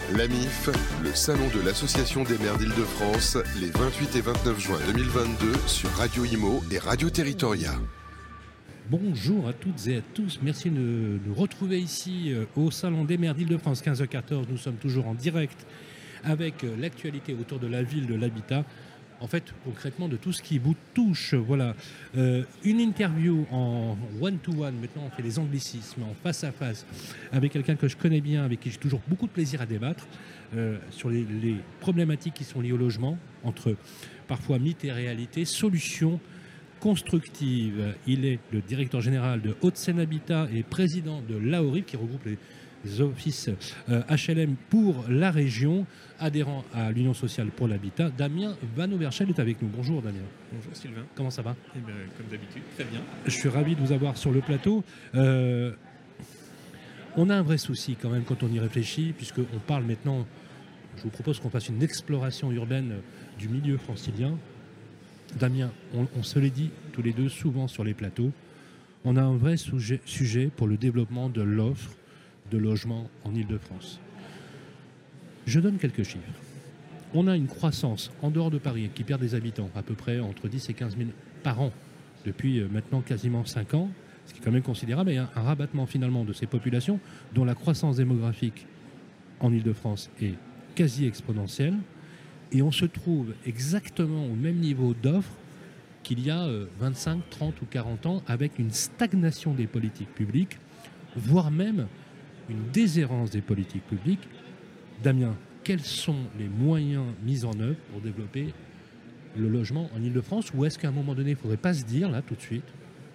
L'AMIF, le salon de l'Association des maires d'Île-de-France, les 28 et 29 juin 2022 sur Radio Imo et Radio Territoria. Bonjour à toutes et à tous, merci de nous retrouver ici au Salon des maires d'Île-de-France 15h14. Nous sommes toujours en direct avec l'actualité autour de la ville, de l'habitat. En fait, concrètement, de tout ce qui vous touche. Voilà. Une interview en one-to-one, maintenant on fait les anglicismes, en face-à-face, avec quelqu'un que je connais bien, avec qui j'ai toujours beaucoup de plaisir à débattre, sur les problématiques qui sont liées au logement, entre parfois mythe et réalité, solutions constructives. Il est le directeur général de Hauts-de-Seine Habitat et président de l'AORIP, qui regroupe les offices HLM pour la région, adhérent à l'Union sociale pour l'habitat. Damien Van Overschel est avec nous. Bonjour Damien. Bonjour Sylvain. Comment ça va ? Eh bien, comme d'habitude, très bien. Je suis ravi de vous avoir sur le plateau. On a un vrai souci quand même quand on y réfléchit, puisqu'on parle maintenant, je vous propose qu'on fasse une exploration urbaine du milieu francilien. Damien, on se l'est dit tous les deux souvent sur les plateaux, on a un vrai sujet pour le développement de l'offre de logements en Île-de-France. Je donne quelques chiffres. On a une croissance en dehors de Paris qui perd des habitants, à peu près entre 10 et 15 000 par an, depuis maintenant quasiment 5 ans, ce qui est quand même considérable, et un rabattement finalement de ces populations, dont la croissance démographique en Île-de-France est quasi exponentielle, et on se trouve exactement au même niveau d'offres qu'il y a 25, 30 ou 40 ans, avec une stagnation des politiques publiques, voire même une déshérence des politiques publiques. Damien, quels sont les moyens mis en œuvre pour développer le logement en Île-de-France ? Ou est-ce qu'à un moment donné, il ne faudrait pas se dire, là, tout de suite,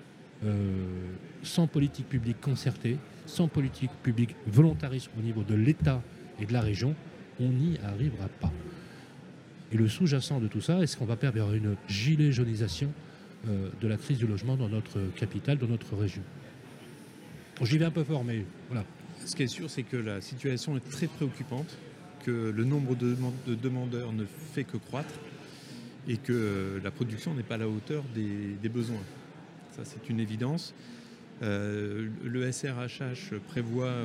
sans politique publique concertée, sans politique publique volontariste au niveau de l'État et de la région, on n'y arrivera pas. Et le sous-jacent de tout ça, est-ce qu'on va perdre vers une gilet jaunisation de la crise du logement dans notre capitale, dans notre région ? J'y vais un peu fort, mais voilà. Ce qui est sûr, c'est que la situation est très préoccupante, que le nombre de demandeurs ne fait que croître et que la production n'est pas à la hauteur des besoins. Ça, c'est une évidence. Le SRHH prévoit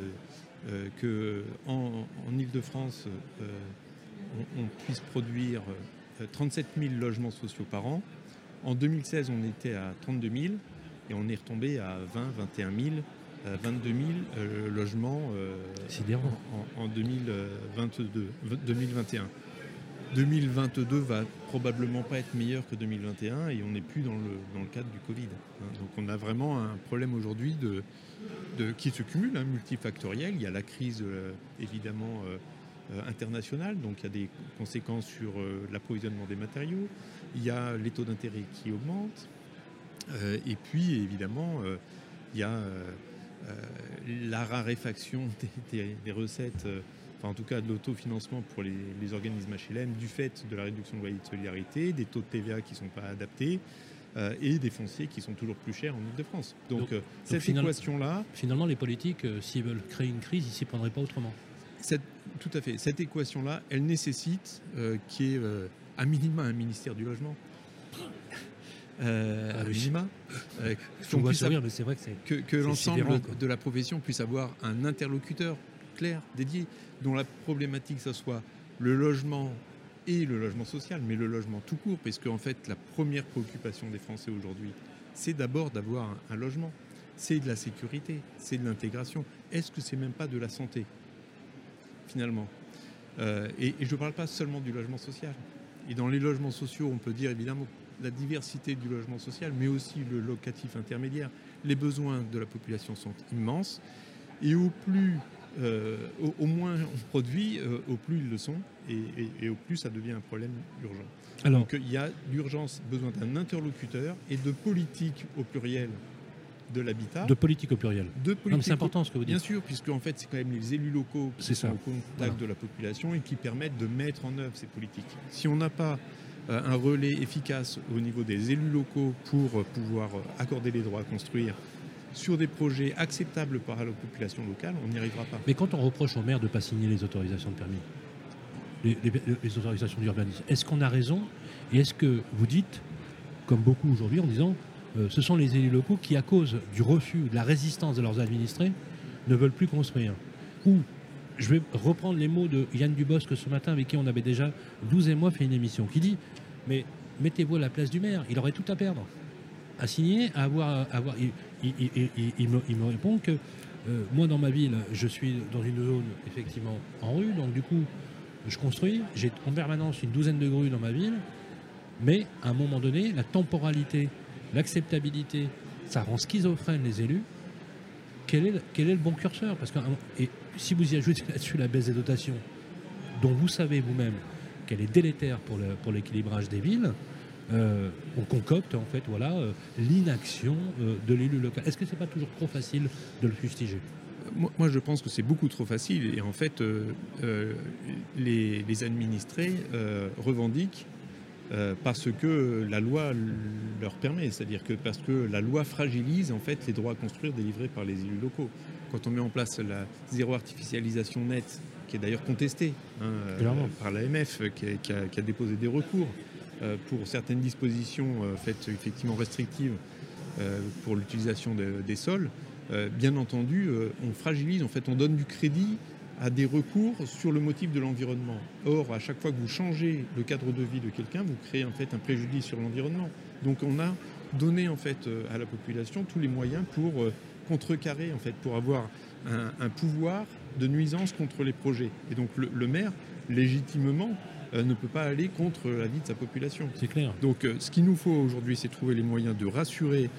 qu'en Île-de-France, on puisse produire 37 000 logements sociaux par an. En 2016, on était à 32 000 et on est retombé à 20, 21 000. 22 000 logements en 2021. 2022 va probablement pas être meilleur que 2021 et on n'est plus dans le cadre du Covid. Donc on a vraiment un problème aujourd'hui qui se cumule, multifactoriel. Il y a la crise évidemment internationale, donc il y a des conséquences sur l'approvisionnement des matériaux. Il y a les taux d'intérêt qui augmentent. Et puis évidemment, il y a la raréfaction des recettes, en tout cas de l'autofinancement pour les organismes HLM, du fait de la réduction de loyer de solidarité, des taux de TVA qui ne sont pas adaptés et des fonciers qui sont toujours plus chers en Ile-de-France. Donc cette équation-là... Finalement, les politiques, s'ils veulent créer une crise, ils ne s'y prendraient pas autrement. Tout à fait. Cette équation-là, elle nécessite qu'il y ait à minima un ministère du logement. Minima, que l'ensemble de la profession puisse avoir un interlocuteur clair, dédié, dont la problématique, ce soit le logement et le logement social, mais le logement tout court, parce qu'en fait, la première préoccupation des Français aujourd'hui, c'est d'abord d'avoir un logement. C'est de la sécurité, c'est de l'intégration. Est-ce que c'est même pas de la santé, finalement ? Et je ne parle pas seulement du logement social. Et dans les logements sociaux, on peut dire évidemment la diversité du logement social, mais aussi le locatif intermédiaire. Les besoins de la population sont immenses et au moins on produit, au plus ils le sont et au plus ça devient un problème urgent. Donc il y a d'urgence besoin d'un interlocuteur et de politique au pluriel de l'habitat. De politique au pluriel. C'est important ce que vous dites. Bien sûr, puisque en fait c'est quand même les élus locaux qui sont au contact de la population et qui permettent de mettre en œuvre ces politiques. Si on n'a pas un relais efficace au niveau des élus locaux pour pouvoir accorder les droits à construire sur des projets acceptables par la population locale, on n'y arrivera pas. Mais quand on reproche aux maires de ne pas signer les autorisations de permis, les autorisations d'urbanisme, est-ce qu'on a raison ? Et est-ce que vous dites, comme beaucoup aujourd'hui, en disant ce sont les élus locaux qui, à cause du refus, de la résistance de leurs administrés, ne veulent plus construire ? Ou je vais reprendre les mots de Yann Dubosc ce matin, avec qui on avait déjà 12 et moi fait une émission, qui dit mais mettez-vous à la place du maire, il aurait tout à perdre, à signer, à avoir. Il me répond que moi dans ma ville, je suis dans une zone effectivement en rue, donc du coup je construis, j'ai en permanence une douzaine de grues dans ma ville, mais à un moment donné, la temporalité, l'acceptabilité, ça rend schizophrène les élus. Quel est le bon curseur? Parce que et si vous y ajoutez là-dessus la baisse des dotations, dont vous savez vous-même qu'elle est délétère pour l'équilibrage des villes, on concocte en fait l'inaction de l'élu local. Est-ce que c'est pas toujours trop facile de le fustiger? Moi, je pense que c'est beaucoup trop facile. Et en fait, les administrés revendiquent parce que la loi leur permet. C'est-à-dire que parce que la loi fragilise en fait les droits à construire délivrés par les élus locaux. Quand on met en place la zéro artificialisation nette, qui est d'ailleurs contestée par l'AMF, qui a déposé des recours pour certaines dispositions faites effectivement restrictives pour l'utilisation des sols, bien entendu, on fragilise, en fait, on donne du crédit à des recours sur le motif de l'environnement. Or, à chaque fois que vous changez le cadre de vie de quelqu'un, vous créez en fait un préjudice sur l'environnement. Donc, on a donné en fait à la population tous les moyens pour contrecarrer, en fait, pour avoir un pouvoir de nuisance contre les projets. Et donc, le maire, légitimement, ne peut pas aller contre l'avis de sa population. C'est clair. Donc, ce qu'il nous faut aujourd'hui, c'est trouver les moyens de rassurer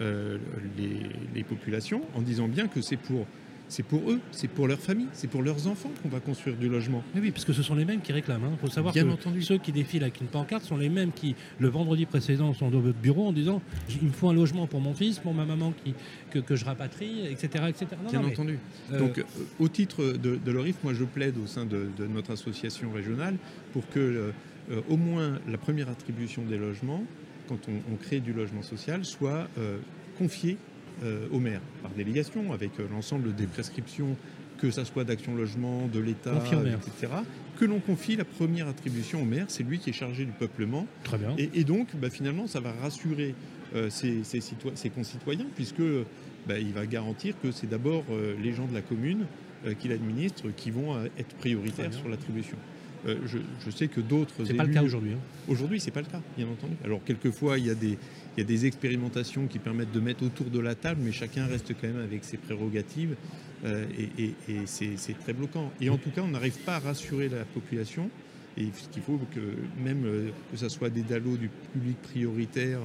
les populations en disant bien que c'est pour eux, c'est pour leur famille, c'est pour leurs enfants qu'on va construire du logement. Mais oui, parce que ce sont les mêmes qui réclament. Il faut savoir bien que entendu. Ceux qui défilent avec une pancarte sont les mêmes qui, le vendredi précédent, sont dans votre bureau en disant « il me faut un logement pour mon fils, pour ma maman que je rapatrie, etc. etc. » Bien entendu. Donc, au titre de l'ORIF, moi je plaide au sein de notre association régionale pour que au moins la première attribution des logements, quand on crée du logement social, soit confiée au maire par délégation, avec l'ensemble des prescriptions, que ça soit d'Action Logement, de l'État, etc. Que l'on confie la première attribution au maire, c'est lui qui est chargé du peuplement. Très bien. Et donc, finalement, ça va rassurer ses concitoyens, puisque il va garantir que c'est d'abord les gens de la commune qu'il administre qui vont être prioritaires sur l'attribution. Je sais que d'autres élus... C'est pas le cas aujourd'hui. Aujourd'hui, c'est pas le cas, bien entendu. Alors, quelquefois, il y a des expérimentations qui permettent de mettre autour de la table, mais chacun reste quand même avec ses prérogatives et c'est très bloquant. Et en tout cas, on n'arrive pas à rassurer la population. Et il faut que même que ce soit des DALO du public prioritaire,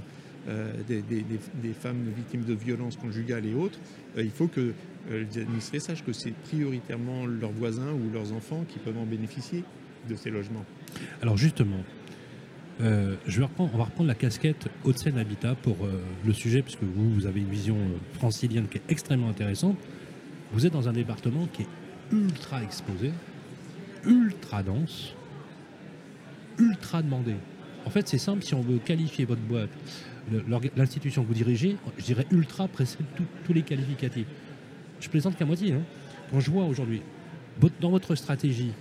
des femmes victimes de violences conjugales et autres, il faut que les administrés sachent que c'est prioritairement leurs voisins ou leurs enfants qui peuvent en bénéficier de ces logements. Alors justement, on va reprendre la casquette Hauts-de-Seine Habitat pour le sujet, puisque vous avez une vision francilienne qui est extrêmement intéressante. Vous êtes dans un département qui est ultra exposé, ultra dense, ultra demandé. En fait, c'est simple, si on veut qualifier votre boîte, l'institution que vous dirigez, je dirais ultra précède tous les qualificatifs. Je plaisante qu'à moitié. Quand je vois aujourd'hui, dans votre stratégie,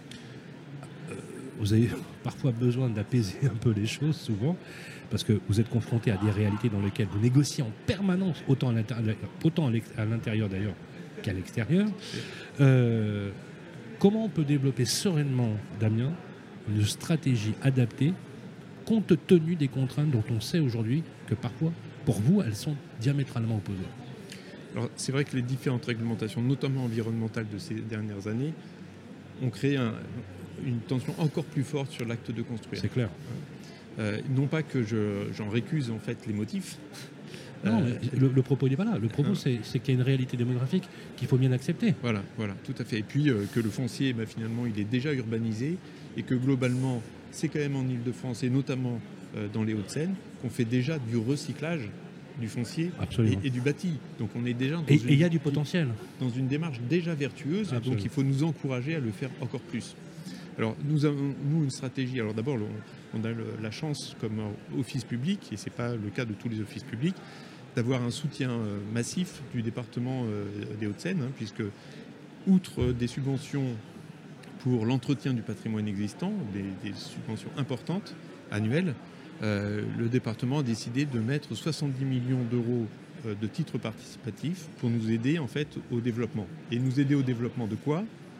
vous avez parfois besoin d'apaiser un peu les choses, souvent, parce que vous êtes confronté à des réalités dans lesquelles vous négociez en permanence, autant à l'intérieur d'ailleurs qu'à l'extérieur. Comment on peut développer sereinement, Damien, une stratégie adaptée, compte tenu des contraintes dont on sait aujourd'hui que parfois, pour vous, elles sont diamétralement opposées? Alors, c'est vrai que les différentes réglementations, notamment environnementales de ces dernières années, ont créé une tension encore plus forte sur l'acte de construire. C'est clair. Non pas que j'en récuse en fait les motifs. Non, le propos n'est pas là. Le propos, c'est qu'il y a une réalité démographique qu'il faut bien accepter. Voilà, tout à fait. Et puis que le foncier, finalement, il est déjà urbanisé et que globalement, c'est quand même en Ile-de-France et notamment dans les Hauts-de-Seine qu'on fait déjà du recyclage du foncier et du bâti. Donc on est déjà et il y a du potentiel. Dans une démarche déjà vertueuse. Absolument. Donc il faut nous encourager à le faire encore plus. Alors nous avons une stratégie. Alors d'abord, on a la chance comme office public, et ce n'est pas le cas de tous les offices publics, d'avoir un soutien massif du département des Hauts-de-Seine, puisque outre des subventions pour l'entretien du patrimoine existant, des subventions importantes annuelles, le département a décidé de mettre 70 millions d'euros de titres participatifs pour nous aider en fait au développement. Et nous aider au développement de quoi ?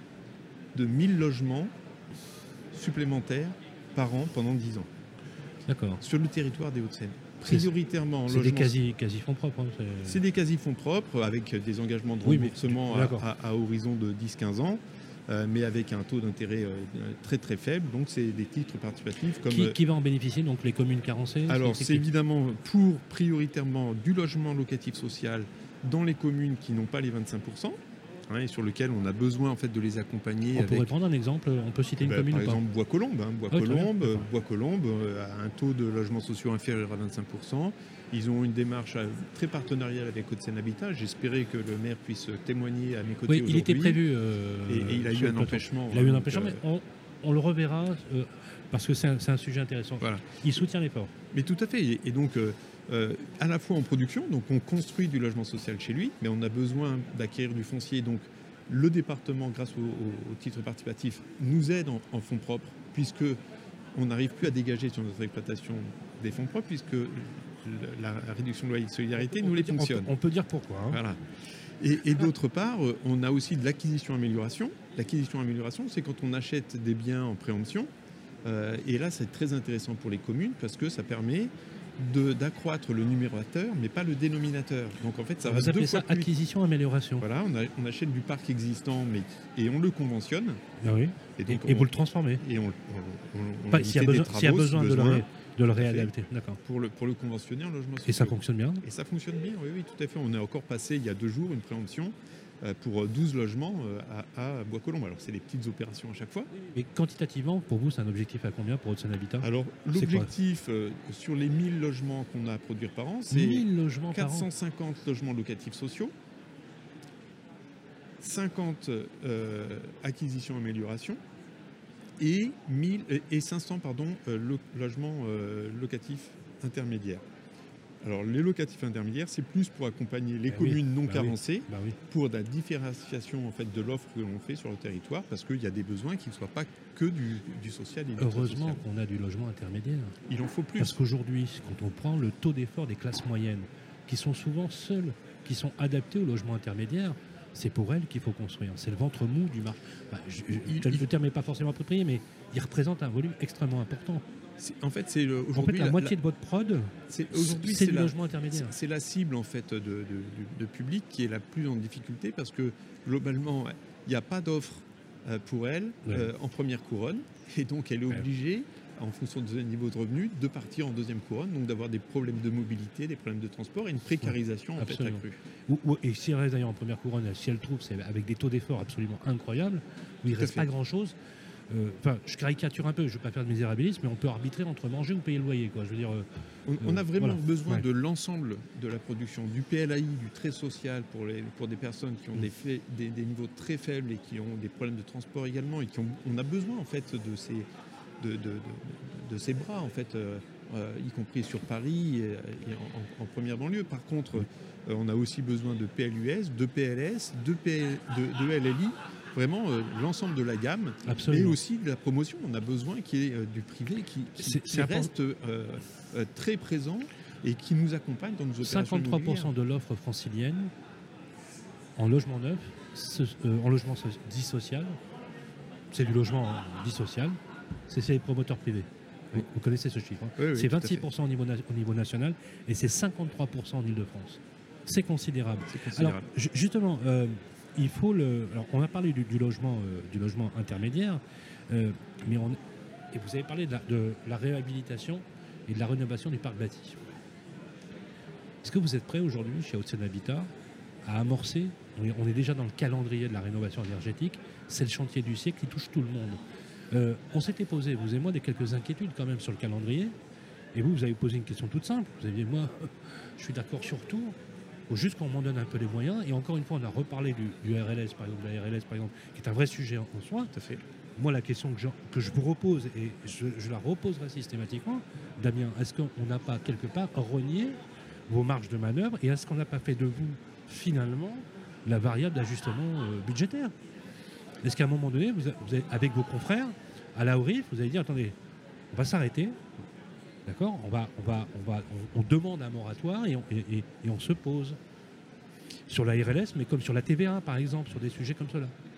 de 1000 logements supplémentaires par an pendant 10 ans. D'accord. Sur le territoire des Hauts-de-Seine. Prioritairement en c'est logement. des quasi-fonds propres. Hein, c'est des quasi-fonds propres avec des engagements de remboursement à horizon de 10-15 ans. Mais avec un taux d'intérêt très très faible, donc c'est des titres participatifs comme... Qui va en bénéficier, donc les communes carencées? Alors c'est évidemment pour prioritairement du logement locatif social dans les communes qui n'ont pas les 25%, et sur lesquelles on a besoin en fait de les accompagner. On pourrait prendre un exemple, on peut citer une commune par ou pas? exemple Bois-Colombes a un taux de logements sociaux inférieur à 25%. Ils ont une démarche très partenariale avec Hauts-de-Seine Habitat. J'espérais que le maire puisse témoigner à mes côtés aujourd'hui. Il était prévu. Et il a eu un empêchement. Il a eu un empêchement, mais on le reverra parce que c'est un sujet intéressant. Voilà. Il soutient l'effort. Mais tout à fait. Et donc, à la fois en production, donc on construit du logement social chez lui, mais on a besoin d'acquérir du foncier. Donc, le département, grâce au titre participatif, nous aide en fonds propres, puisque on n'arrive plus à dégager sur notre exploitation des fonds propres, puisque la réduction de loyer de solidarité nous les fonctionne. On peut dire pourquoi. Hein. Voilà. Et d'autre part, on a aussi de l'acquisition-amélioration. L'acquisition-amélioration, c'est quand on achète des biens en préemption. Et là, c'est très intéressant pour les communes parce que ça permet d'accroître le numérateur, mais pas le dénominateur. Donc en fait, ça va vous appelez ça acquisition-amélioration. Voilà, on achète du parc existant, et on le conventionne. Ah oui. Et vous le transformez. Et s'il y a besoin de le réadapter. D'accord. Pour le conventionner en logement social. Et ça fonctionne bien? Et ça fonctionne bien, oui, tout à fait. On est encore passé il y a 2 jours une préemption pour 12 logements à Bois-Colombes. Alors c'est des petites opérations à chaque fois. Et quantitativement, pour vous, c'est un objectif à combien pour Hauts-de-Seine Habitat? Alors l'objectif sur les 1000 logements qu'on a à produire par an, c'est 450 logements locatifs sociaux, 50 acquisitions-améliorations et 500 logements locatifs intermédiaires. Alors les locatifs intermédiaires, c'est plus pour accompagner les communes non carencées pour la différenciation en fait, de l'offre que l'on fait sur le territoire, parce qu'il y a des besoins qui ne soient pas que du social. Et heureusement qu'on a du logement intermédiaire. Il en faut plus. Parce qu'aujourd'hui, quand on prend le taux d'effort des classes moyennes, qui sont souvent seules, qui sont adaptées au logement intermédiaire, c'est pour elles qu'il faut construire. C'est le ventre mou du marché. Le terme n'est pas forcément approprié, mais il représente un volume extrêmement important. En fait, c'est aujourd'hui la moitié de votre prod, c'est du logement intermédiaire. C'est la cible en fait de public qui est la plus en difficulté parce que globalement, il n'y a pas d'offre pour elle en première couronne et donc elle est obligée, en fonction de son niveau de revenu, de partir en deuxième couronne, donc d'avoir des problèmes de mobilité, des problèmes de transport et une précarisation en fait accrue. Et si elle reste d'ailleurs en première couronne, si elle trouve, c'est avec des taux d'effort absolument incroyables, où il ne reste pas grand-chose. Je caricature un peu, je ne veux pas faire de misérabilisme, mais on peut arbitrer entre manger ou payer le loyer. Quoi. Je veux dire, on a vraiment besoin de l'ensemble de la production, du PLAI, du trait social pour des personnes qui ont des niveaux très faibles et qui ont des problèmes de transport également, et on a besoin en fait de ces bras en fait, y compris sur Paris et en première banlieue. Par contre, on a aussi besoin de PLUS, de PLS, de LLI. Vraiment l'ensemble de la gamme. Absolument. Et aussi de la promotion. On a besoin qu'il y ait du privé qui reste très présent et qui nous accompagne dans nos opérations 53% de l'offre francilienne en logement neuf, en logement dit social, c'est du logement dit social, c'est les promoteurs privés. Vous connaissez ce chiffre. Hein. Oui, c'est 26% au niveau national et c'est 53% en Ile-de-France. C'est considérable. Alors, justement... il faut alors, on a parlé du logement intermédiaire, mais et vous avez parlé de la réhabilitation et de la rénovation du parc bâti. Est-ce que vous êtes prêts aujourd'hui, chez Hauts-de-Seine Habitat, à amorcer, on est déjà dans le calendrier de la rénovation énergétique, c'est le chantier du siècle qui touche tout le monde. On s'était posé, vous et moi, quelques inquiétudes quand même sur le calendrier, et vous avez posé une question toute simple. Vous aviez dit, moi, je suis d'accord sur tout. Il faut juste qu'on m'en donne un peu les moyens. Et encore une fois, on a reparlé du RLS, par exemple, de la RLS, par exemple, qui est un vrai sujet en soi. Tout à fait. Moi, la question que je vous repose, et je la reposerai systématiquement, Damien, est-ce qu'on n'a pas quelque part renié vos marges de manœuvre et est-ce qu'on n'a pas fait de vous, finalement, la variable d'ajustement budgétaire? Est-ce qu'à un moment donné, vous avez, avec vos confrères, à la ORIF, vous allez dire, attendez, on va s'arrêter. D'accord, on demande un moratoire et on se pose sur la RLS, mais comme sur la TVA, par exemple, sur des sujets comme cela.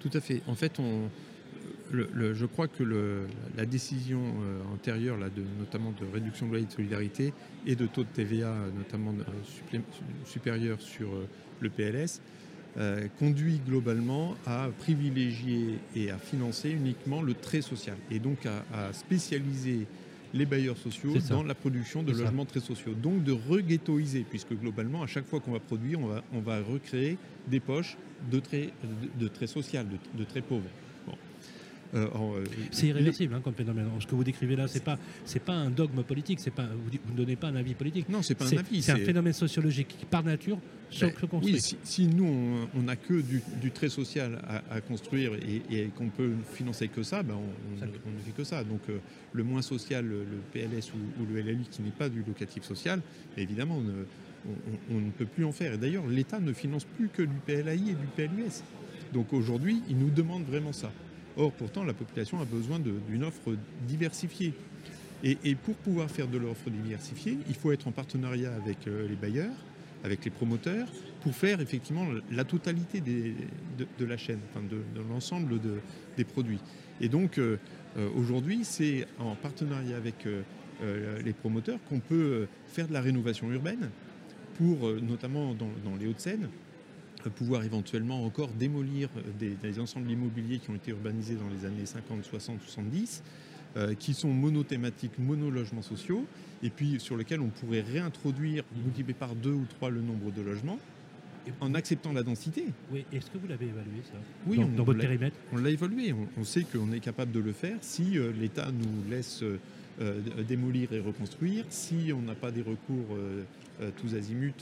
Tout à fait. En fait, je crois que la décision antérieure, là, notamment de réduction de loyer de solidarité et de taux de TVA, notamment supérieur sur le PLS, conduit globalement à privilégier et à financer uniquement le très social, et donc à spécialiser les bailleurs sociaux dans la production de logements très sociaux. Donc de re-ghettoiser, puisque globalement, à chaque fois qu'on va produire, on va recréer des poches de très social, de très pauvres. C'est irréversible comme phénomène. Ce que vous décrivez là, c'est pas un dogme politique. Vous ne donnez pas un avis politique. Non, c'est pas un avis. C'est un phénomène sociologique qui, par nature, se construit. Oui, si nous, on n'a que du très social à construire et qu'on peut financer que ça, on ne fait que ça. Donc le moins social, le PLS ou le LLI qui n'est pas du locatif social, évidemment, on ne peut plus en faire. Et d'ailleurs, l'État ne finance plus que du PLAI et du PLUS. Donc aujourd'hui, il nous demande vraiment ça. Or, pourtant, la population a besoin d'une offre diversifiée. Et pour pouvoir faire de l'offre diversifiée, il faut être en partenariat avec les bailleurs, avec les promoteurs, pour faire effectivement la totalité de la chaîne, enfin de l'ensemble des produits. Et donc, aujourd'hui, c'est en partenariat avec les promoteurs qu'on peut faire de la rénovation urbaine, pour, notamment dans les Hauts-de-Seine, pouvoir éventuellement encore démolir des ensembles immobiliers qui ont été urbanisés dans les années 50, 60, 70, qui sont monothématiques, monologements sociaux, et puis sur lesquels on pourrait réintroduire, multiplier par 2 ou 3 le nombre de logements, en acceptant la densité. Oui, est-ce que vous l'avez évalué, ça, oui, dans votre périmètre? On l'a évalué. On sait qu'on est capable de le faire si l'État nous laisse démolir et reconstruire, si on n'a pas des recours tous azimuts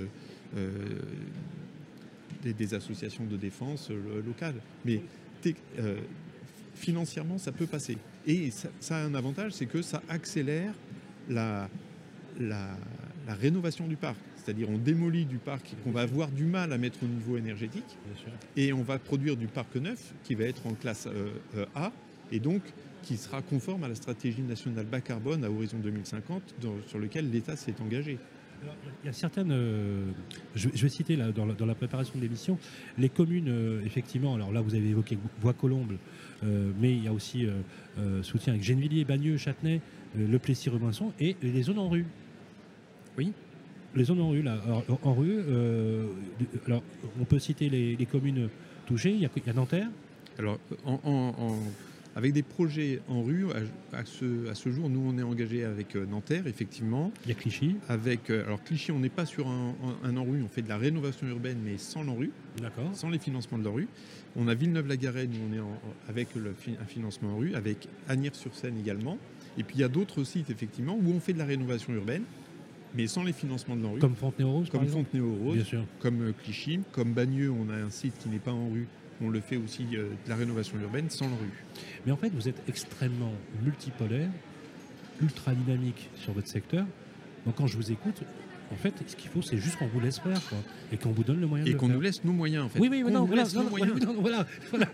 des associations de défense locales. Mais financièrement, ça peut passer. Et ça a un avantage, c'est que ça accélère la rénovation du parc. C'est-à-dire on démolit du parc qu'on va avoir du mal à mettre au niveau énergétique, et on va produire du parc neuf qui va être en classe A, et donc qui sera conforme à la stratégie nationale bas carbone à horizon 2050 sur lequel l'État s'est engagé. Alors, il y a certaines, je vais citer là, dans la préparation de l'émission, les communes, effectivement, alors là vous avez évoqué Bois-Colombes, mais il y a aussi soutien avec Gennevilliers, Bagneux, Châtenay, Le Plessis-Robinson et les zones en rue. Oui. Les zones en rue, là. Alors, en rue, alors, on peut citer les communes touchées, il y a Nanterre. Alors, avec des projets en rue, à ce jour, nous, on est engagé avec Nanterre, effectivement. Il y a Clichy. Alors, Clichy, on n'est pas sur un en rue, on fait de la rénovation urbaine, mais sans l'en rue. D'accord. Sans les financements de l'en rue. On a Villeneuve-la-Garenne, où on est avec un financement en rue, avec Asnières-sur-Seine également. Et puis, il y a d'autres sites, effectivement, où on fait de la rénovation urbaine, mais sans les financements de l'en rue. Comme Fontenay-aux-Roses, Comme Fontenay-aux-Roses, bien sûr. comme Clichy, comme Bagneux, on a un site qui n'est pas en rue. On le fait aussi de la rénovation urbaine sans la rue. Mais en fait, vous êtes extrêmement multipolaire, ultra dynamique sur votre secteur. Donc quand je vous écoute, en fait, ce qu'il faut, c'est juste qu'on vous laisse faire, quoi, et qu'on vous donne le moyen de le faire. Et qu'on nous laisse nos moyens, en fait. Oui, non, voilà. Voilà.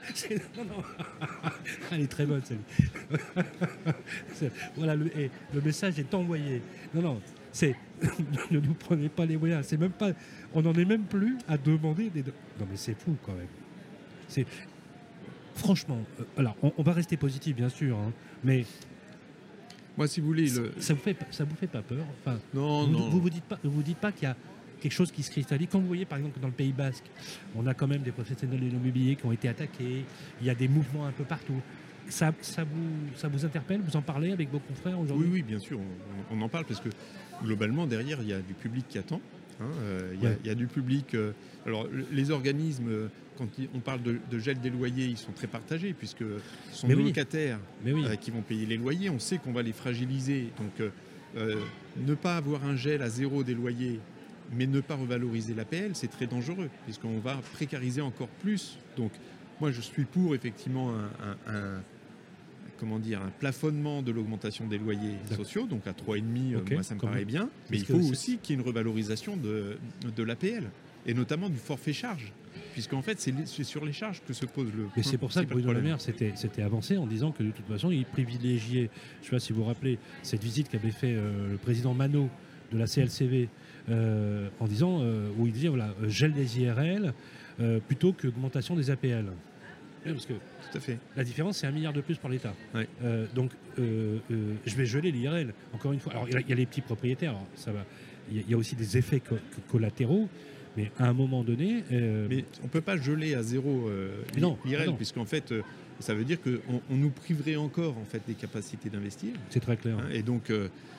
Elle est très bonne, celle-là. Voilà, le message est envoyé. Non, c'est ne nous prenez pas les moyens. C'est même pas, on n'en est même plus à demander des. Non, mais c'est fou quand même. Franchement, alors on va rester positif bien sûr, hein, mais moi, si vous voulez, ça vous fait pas peur? Enfin, non. Vous vous dites pas qu'il y a quelque chose qui se cristallise. Quand vous voyez par exemple que dans le Pays Basque, on a quand même des professionnels de l'immobilier qui ont été attaqués. Il y a des mouvements un peu partout. Ça vous interpelle? Vous en parlez avec vos confrères aujourd'hui? Oui, bien sûr. On en parle parce que globalement derrière il y a du public qui attend. Il y a du public. Alors les organismes, quand on parle de gel des loyers, ils sont très partagés puisque ce sont nos locataires qui vont payer les loyers. On sait qu'on va les fragiliser. Donc ne pas avoir un gel à zéro des loyers, mais ne pas revaloriser l'APL, c'est très dangereux puisqu'on va précariser encore plus. Donc moi je suis pour effectivement un plafonnement de l'augmentation des loyers sociaux, donc à 3,5, moi ça me paraît bien. Mais il faut aussi qu'il y ait une revalorisation de l'APL, et notamment du forfait charge, puisqu'en fait c'est sur les charges que se pose le problème. Et c'est pour ça que Bruno Le Maire s'était avancé en disant que de toute façon il privilégiait, je ne sais pas si vous vous rappelez, cette visite qu'avait fait le président Manot de la CLCV, en disant, où il disait voilà, gel des IRL plutôt qu'augmentation des APL. Oui, parce que Tout à fait. la différence, c'est 1 milliard de plus pour l'État. Ouais. Donc, je vais geler l'IRL, encore une fois. Alors, il y a les petits propriétaires, alors, ça va. Il y a aussi des effets collatéraux, mais à un moment donné... Mais on ne peut pas geler à zéro l'IRL, non. puisqu'en fait, ça veut dire qu'on nous priverait encore en fait, des capacités d'investir. C'est très clair. Et donc,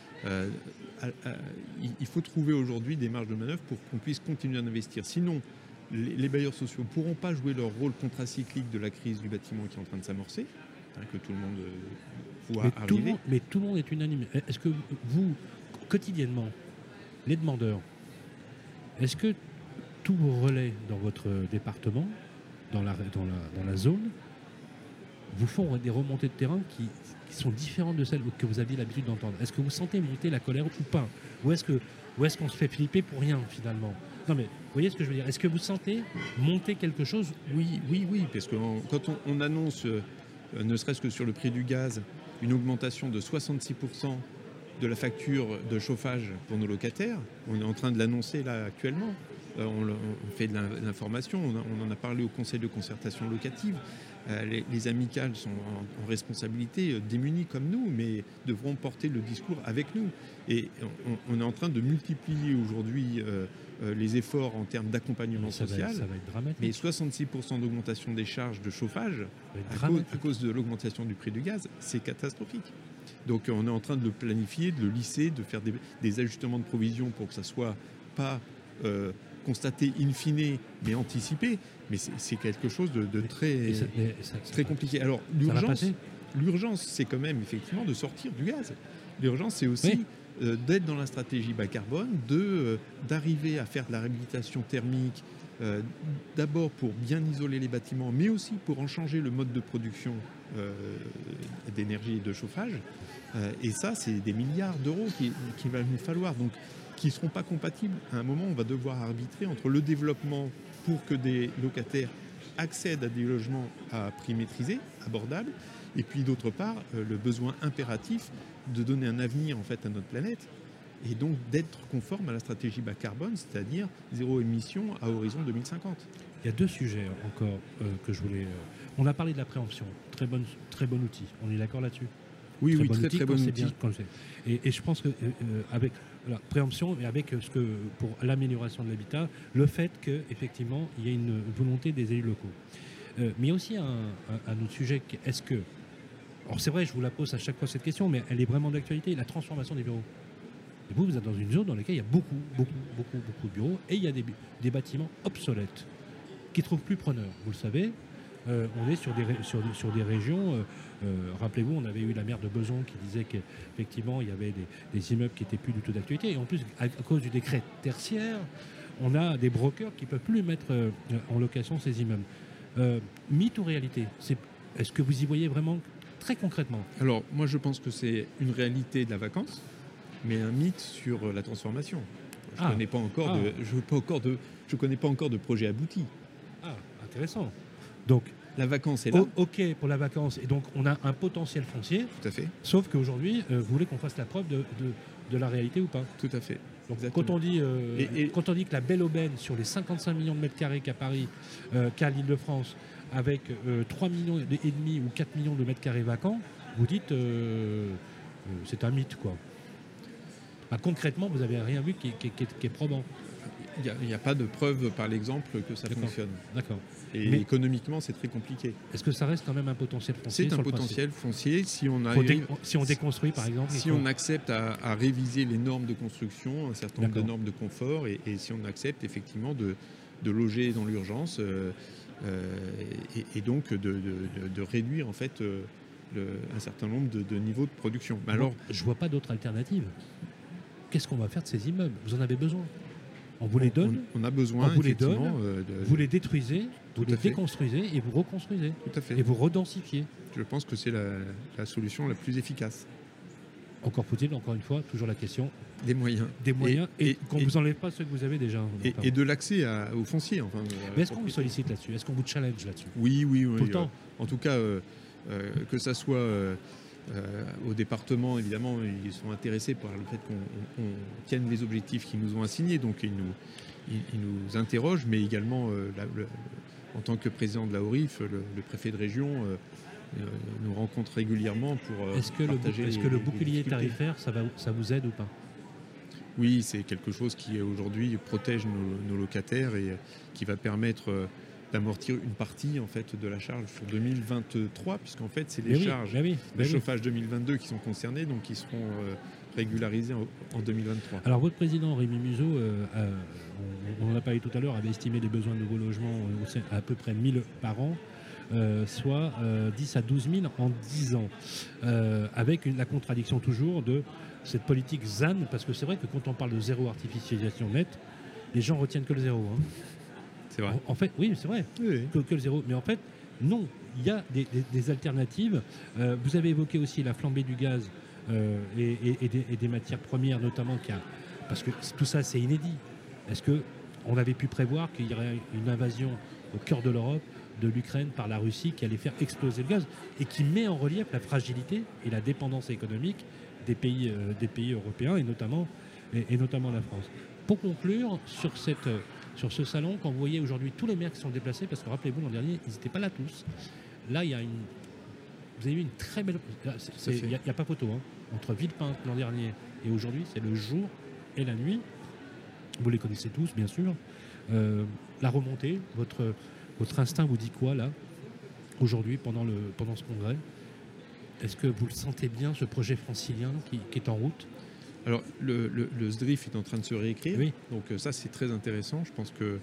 il faut trouver aujourd'hui des marges de manœuvre pour qu'on puisse continuer à investir. Sinon, les bailleurs sociaux ne pourront pas jouer leur rôle contracyclique de la crise du bâtiment qui est en train de s'amorcer, que tout le monde voit arriver. Mais tout le monde est unanime. Est-ce que vous, quotidiennement, les demandeurs, est-ce que tous vos relais dans votre département, dans la zone, vous font des remontées de terrain qui sont différentes de celles que vous aviez l'habitude d'entendre? Est-ce que vous sentez monter la colère ou pas? Ou est-ce qu'on se fait flipper pour rien, finalement? Non, mais vous voyez ce que je veux dire? Est-ce que vous sentez monter quelque chose? Oui, parce que quand on annonce, ne serait-ce que sur le prix du gaz, une augmentation de 66% de la facture de chauffage pour nos locataires, on est en train de l'annoncer là actuellement. On fait de l'information, on en a parlé au Conseil de concertation locative. Les amicales sont en responsabilité, démunies comme nous, mais devront porter le discours avec nous. Et on est en train de multiplier aujourd'hui les efforts en termes d'accompagnement social. Ça va être dramatique. Mais 66% d'augmentation des charges de chauffage à cause de l'augmentation du prix du gaz, c'est catastrophique. Donc on est en train de le planifier, de le lisser, de faire des ajustements de provisions pour que ça ne soit pas constaté in fine, mais anticipé. Mais c'est quelque chose de très compliqué. Alors l'urgence, c'est quand même effectivement de sortir du gaz. L'urgence, c'est aussi d'être dans la stratégie bas carbone, d'arriver à faire de la réhabilitation thermique, d'abord pour bien isoler les bâtiments, mais aussi pour en changer le mode de production d'énergie et de chauffage. Et ça, c'est des milliards d'euros qu'il va nous falloir, donc qui ne seront pas compatibles. À un moment, on va devoir arbitrer entre le développement pour que des locataires accèdent à des logements à prix maîtrisé, abordables, et puis d'autre part, le besoin impératif de donner un avenir en fait à notre planète, et donc d'être conforme à la stratégie bas carbone, c'est-à-dire zéro émission à horizon 2050. Il y a deux sujets encore que je voulais... On a parlé de la préemption, très bon outil, on est d'accord là-dessus? Oui, très bon outil. Et je pense que avec la préemption et avec pour l'amélioration de l'habitat, le fait qu'effectivement il y ait une volonté des élus locaux. Mais il y a aussi un autre sujet, est-ce que... Alors c'est vrai, je vous la pose à chaque fois cette question, mais elle est vraiment d'actualité, la transformation des bureaux. Et vous êtes dans une zone dans laquelle il y a beaucoup de bureaux, et il y a des bâtiments obsolètes qui ne trouvent plus preneur, vous le savez. On est sur des régions, rappelez-vous, on avait eu la maire de Besançon qui disait qu'effectivement il y avait des immeubles qui n'étaient plus du tout d'actualité, et en plus à cause du décret tertiaire, on a des brokers qui ne peuvent plus mettre en location ces immeubles. Mythe ou réalité? Est-ce que vous y voyez vraiment très concrètement? Alors moi je pense que c'est une réalité de la vacance, mais un mythe sur la transformation. Je ne connais pas encore de projet abouti. Ah, intéressant. Donc, la vacance est là. OK pour la vacance. Et donc, on a un potentiel foncier. Tout à fait. Sauf qu'aujourd'hui, vous voulez qu'on fasse la preuve de la réalité ou pas? Tout à fait. Donc, quand on dit que la belle aubaine sur les 55 millions de mètres carrés qu'à Paris, qu'à l'Île-de-France, avec 3,5 millions ou 4 millions de mètres carrés vacants, vous dites c'est un mythe, quoi. Concrètement, vous n'avez rien vu qui est probant. Il n'y a pas de preuve par l'exemple que ça fonctionne. D'accord. Et économiquement, c'est très compliqué. Est-ce que ça reste quand même un potentiel foncier? C'est un potentiel foncier si on déconstruit, par exemple. Si on accepte à réviser les normes de construction, un certain nombre de normes de confort, et si on accepte effectivement de loger dans l'urgence, et donc de réduire en fait un certain nombre de niveaux de production. Mais alors, je vois pas d'autre alternative. Qu'est-ce qu'on va faire de ces immeubles? Vous en avez besoin? On vous les donne. On a besoin, on vous les donne, vous les détruisez, vous les déconstruisez et vous reconstruisez. Tout à fait. Et vous redensifiez. Je pense que c'est la solution la plus efficace. Encore faut-il, encore une fois, toujours la question... Des moyens. Et qu'on ne vous enlève pas ceux que vous avez déjà. Et de l'accès au foncier. Enfin, mais est-ce qu'on vous sollicite là-dessus? Est-ce qu'on vous challenge là-dessus? Oui. Tout le temps. En tout cas, que ça soit... au département, évidemment, ils sont intéressés par le fait qu'on tienne les objectifs qu'ils nous ont assignés, donc ils nous interrogent, mais également en tant que président de la ORIF, le préfet de région nous rencontre régulièrement pour partager le bouclier tarifaire, ça vous aide ou pas ? Oui, c'est quelque chose qui aujourd'hui protège nos locataires et qui va permettre d'amortir une partie en fait de la charge sur 2023, puisqu'en fait c'est les charges de chauffage 2022 qui sont concernées, donc qui seront régularisées en 2023. Alors votre président Rémi Muzeau, on en a parlé tout à l'heure, avait estimé les besoins de nouveaux logements à peu près 1000 par an. Soit 10 à 12 000 en 10 ans, avec la contradiction toujours de cette politique ZAN, parce que c'est vrai que quand on parle de zéro artificialisation nette, les gens retiennent que le zéro. Hein. C'est vrai. En fait, oui, c'est vrai, oui. Que le zéro. Mais en fait, non, il y a des alternatives. Vous avez évoqué aussi la flambée du gaz et des matières premières, notamment, parce que tout ça, c'est inédit. Est-ce qu'on avait pu prévoir qu'il y aurait une invasion au cœur de l'Europe de l'Ukraine par la Russie qui allait faire exploser le gaz et qui met en relief la fragilité et la dépendance économique des pays européens et notamment la France. Pour conclure, sur ce salon, quand vous voyez aujourd'hui tous les maires qui sont déplacés, parce que rappelez-vous, l'an dernier, ils n'étaient pas là tous. Là, vous avez eu une très belle... Il n'y a pas photo. Hein. Entre Villepinte l'an dernier et aujourd'hui, c'est le jour et la nuit. Vous les connaissez tous, bien sûr. La remontée, votre instinct vous dit quoi, là, aujourd'hui, pendant ce congrès ? Est-ce que vous le sentez bien, ce projet francilien qui est en route ? Alors, le SDRIF est en train de se réécrire. Oui. Donc ça, c'est très intéressant. Je pense que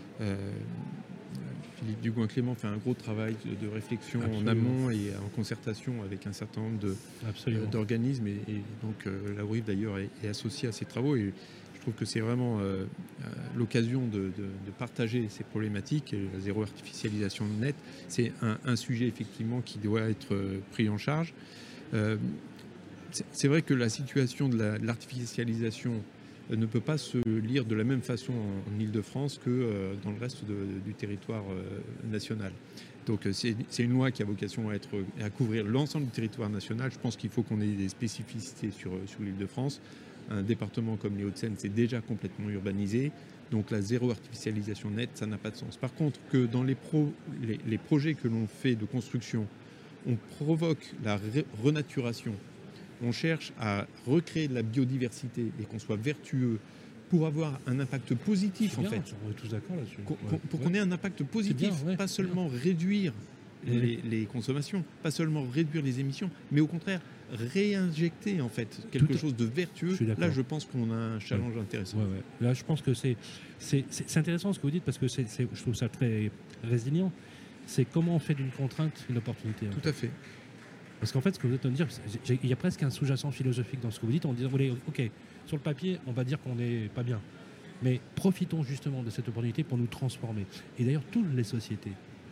Philippe Dugoin-Clément fait un gros travail de réflexion en amont et en concertation avec un certain nombre d'organismes. Et donc, la ORIF, d'ailleurs, est associée à ces travaux. Et je trouve que c'est vraiment l'occasion de partager ces problématiques. Et la zéro artificialisation nette, c'est un sujet effectivement qui doit être pris en charge. C'est vrai que la situation de l'artificialisation ne peut pas se lire de la même façon en Ile-de-France que dans le reste du territoire national. Donc c'est une loi qui a vocation à couvrir l'ensemble du territoire national. Je pense qu'il faut qu'on ait des spécificités sur l'Île-de-France. Un département comme les Hauts-de-Seine, c'est déjà complètement urbanisé. Donc la zéro artificialisation nette, ça n'a pas de sens. Par contre, que dans les projets que l'on fait de construction, on provoque la renaturation, on cherche à recréer de la biodiversité et qu'on soit vertueux pour avoir un impact positif, en fait. On est tous d'accord là-dessus. Pour qu'on ait un impact positif, pas seulement réduire les consommations, pas seulement réduire les émissions, mais au contraire réinjecter en fait quelque chose de vertueux. Là, je pense qu'on a un challenge intéressant. Là, je pense que c'est intéressant ce que vous dites parce que je trouve ça très résilient. C'est comment on fait d'une contrainte une opportunité. Tout à fait. Parce qu'en fait, ce que vous êtes en train de dire, il y a presque un sous-jacent philosophique dans ce que vous dites en disant, ok, sur le papier, on va dire qu'on n'est pas bien. Mais profitons justement de cette opportunité pour nous transformer. Et d'ailleurs, toutes les sociétés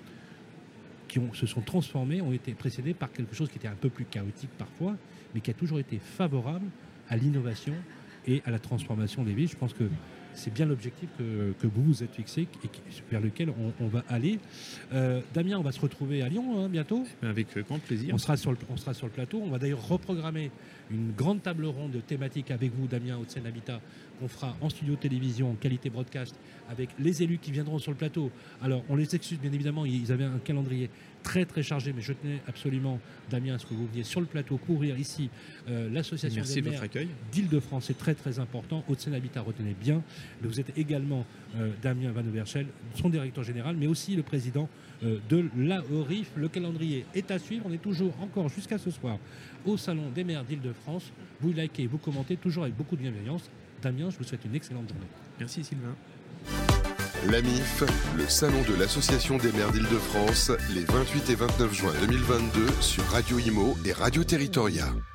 qui se sont transformées ont été précédées par quelque chose qui était un peu plus chaotique parfois, mais qui a toujours été favorable à l'innovation et à la transformation des villes. Je pense que c'est bien l'objectif que vous vous êtes fixé et vers lequel on va aller. Damien, on va se retrouver à Lyon bientôt. Avec grand plaisir. On sera sur le plateau. On va d'ailleurs reprogrammer une grande table ronde thématique avec vous, Damien, Hauts-de-Seine Habitat, qu'on fera en studio télévision, en qualité broadcast, avec les élus qui viendront sur le plateau. Alors, on les excuse, bien évidemment, ils avaient un calendrier très très chargé, mais je tenais absolument, Damien, à ce que vous veniez sur le plateau couvrir ici l'association des maires d'Île-de-France. C'est très très important. Hauts-de-Seine Habitat, retenez bien. Mais vous êtes également Damien Van Overschel, son directeur général, mais aussi le président de la ORIF. Le calendrier est à suivre. On est toujours encore jusqu'à ce soir au Salon des maires d'Île-de-France. Vous likez, vous commentez, toujours avec beaucoup de bienveillance. Damien, je vous souhaite une excellente journée. Merci Sylvain. L'AMIF, le salon de l'Association des maires d'Île-de-France, les 28 et 29 juin 2022 sur Radio Imo et Radio Territoria.